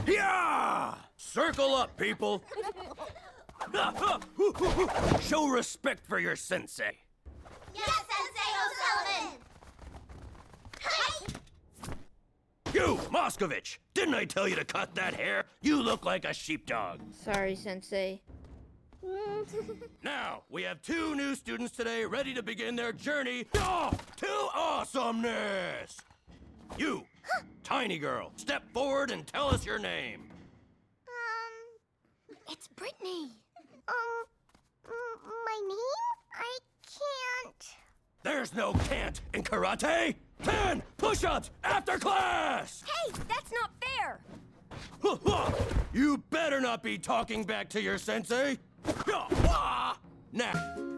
Yeah! Circle up, people. Show respect for your sensei. Yes, Sensei O'Sullivan! Hi! You, Moskovich! Didn't I tell you to cut that hair? You look like a sheepdog. Sorry, Sensei. Now, we have 2 new students today ready to begin their journey to awesomeness! You, tiny girl, step forward and tell us your name. It's Brittany. My name? I can't. There's no can't in karate! 10 push-ups after class! Hey, that's not fair! You better not be talking back to your sensei! Now,